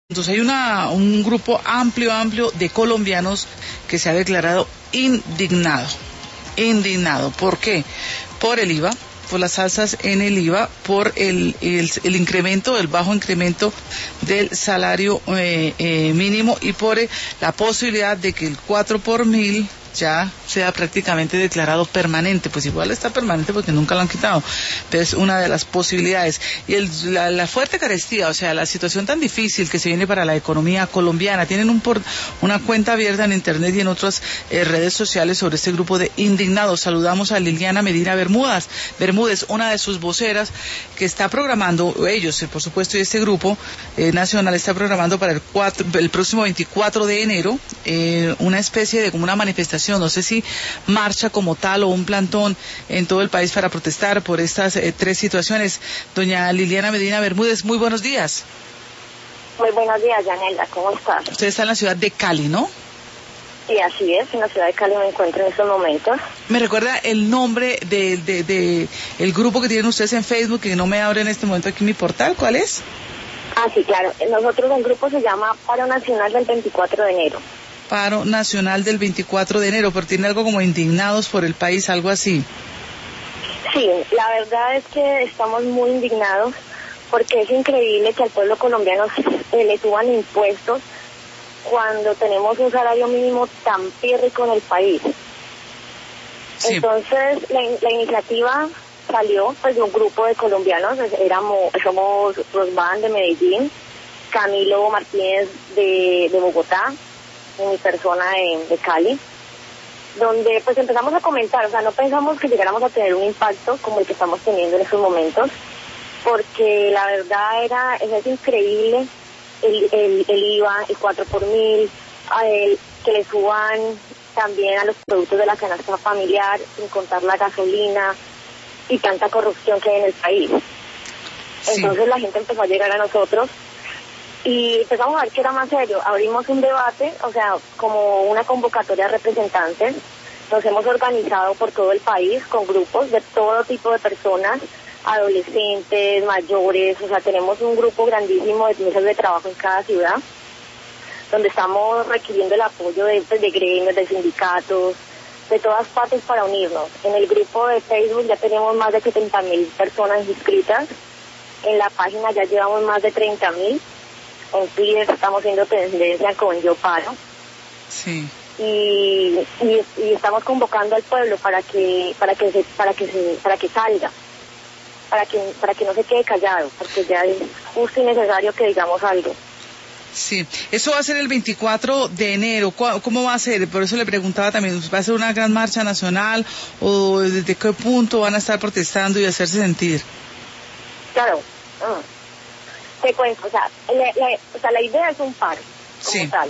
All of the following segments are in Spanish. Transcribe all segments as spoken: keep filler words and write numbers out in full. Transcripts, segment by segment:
Entonces hay una, un grupo amplio, amplio de colombianos que se ha declarado indignado. Indignado. ¿Por qué? Por el I V A, por las alzas en el I V A, por el, el, el incremento, el bajo incremento del salario eh, eh, mínimo y por eh, la posibilidad de que el cuatro por mil ya sea prácticamente declarado permanente. Pues igual está permanente porque nunca lo han quitado, pero es una de las posibilidades. Y el, la, la fuerte carestía, o sea, la situación tan difícil que se viene para la economía colombiana. Tienen un por, una cuenta abierta en internet y en otras eh, redes sociales sobre este grupo de indignados. Saludamos a Liliana Medina Bermúdez, Bermúdez, una de sus voceras, que está programando, ellos, por supuesto, y este grupo eh, nacional está programando para el, cuatro, el próximo veinticuatro de enero eh, una especie de como una manifestación. No sé si marcha como tal o un plantón en todo el país para protestar por estas eh, tres situaciones. Doña Liliana Medina Bermúdez, muy buenos días. Muy buenos días, Yanela, ¿cómo estás? Usted está en la ciudad de Cali, ¿no? Sí, así es, en la ciudad de Cali me encuentro en estos momentos. ¿Me recuerda el nombre de, de, de el grupo que tienen ustedes en Facebook, que no me abre en este momento aquí mi portal? ¿Cuál es? Ah, sí, claro. Nosotros, el grupo se llama Paro Nacional del veinticuatro de enero. Paro Nacional del veinticuatro de enero, pero tiene algo como indignados por el país, algo así. Sí, la verdad es que estamos muy indignados porque es increíble que al pueblo colombiano eh, le suban impuestos cuando tenemos un salario mínimo tan pírrico en el país. Sí. Entonces, la, la iniciativa salió pues de un grupo de colombianos, éramos, somos Rosban de Medellín, Camilo Martínez de, de Bogotá, y mi persona de, de Cali, donde pues empezamos a comentar, o sea, no pensamos que llegáramos a tener un impacto como el que estamos teniendo en estos momentos, porque la verdad era, es increíble el, el, el I V A, el cuatro por mil, a el, que le suban también a los productos de la canasta familiar, sin contar la gasolina y tanta corrupción que hay en el país. Sí. Entonces la gente empezó a llegar a nosotros y empezamos a ver que era más serio. Abrimos un debate, o sea, como una convocatoria de representantes. Nos hemos organizado por todo el país con grupos de todo tipo de personas, adolescentes, mayores, o sea, tenemos un grupo grandísimo de mesas de trabajo en cada ciudad, donde estamos requiriendo el apoyo de, de gremios, de sindicatos, de todas partes para unirnos. En el grupo de Facebook ya tenemos más de setenta mil personas inscritas, en la página ya llevamos más de treinta mil, en Twitter estamos haciendo tendencia con Yo Paro. Sí. Y, y, y estamos convocando al pueblo para que para que se, para que se, para que salga, para que para que no se quede callado, porque ya es justo y necesario que digamos algo. Sí, eso va a ser el veinticuatro de enero. ¿Cómo va a ser? Por eso le preguntaba también, ¿va a ser una gran marcha nacional o desde qué punto van a estar protestando y hacerse sentir? Claro, mm. te cuento, o sea, la, la, o sea, la idea es un paro, como sí. tal.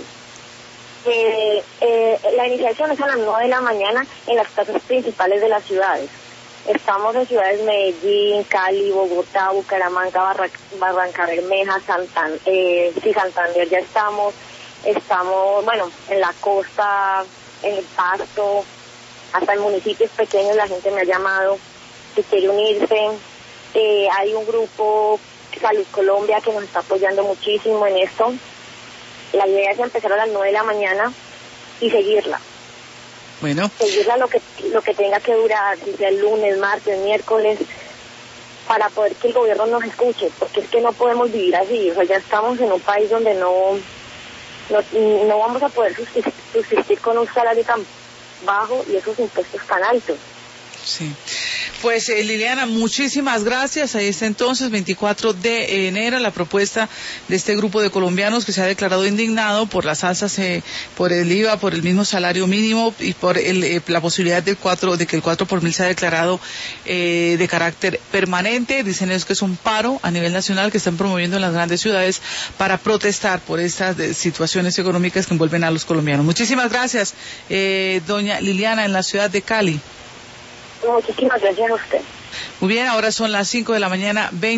Eh, eh, la iniciación es a las nueve de la mañana en las plazas principales de las ciudades. Estamos en ciudades Medellín, Cali, Bogotá, Bucaramanga, Barra, Barranca Bermeja, Santan, eh, sí, Santander ya estamos. Estamos, bueno, en la costa, en el Pasto, hasta en municipios pequeños la gente me ha llamado que quiere unirse. Eh, hay un grupo, Salud Colombia, que nos está apoyando muchísimo en esto. La idea es empezar a las nueve de la mañana y seguirla. Bueno. Seguirla lo que lo que tenga que durar, si sea el lunes, martes, miércoles, para poder que el gobierno nos escuche, porque es que no podemos vivir así. O sea, ya estamos en un país donde no no, no vamos a poder subsistir, subsistir con un salario tan bajo y esos impuestos tan altos. Sí. Pues eh, Liliana, muchísimas gracias. Ahí está entonces, veinticuatro de enero, la propuesta de este grupo de colombianos que se ha declarado indignado por las alzas, eh, por el I V A, por el mismo salario mínimo y por el, eh, la posibilidad del cuatro, de que el cuatro por mil sea declarado eh, de carácter permanente. Dicen ellos que es un paro a nivel nacional que están promoviendo en las grandes ciudades para protestar por estas de, situaciones económicas que envuelven a los colombianos. Muchísimas gracias, eh, doña Liliana, en la ciudad de Cali. Muchísimas gracias a usted. Muy bien, ahora son las cinco de la mañana, veinte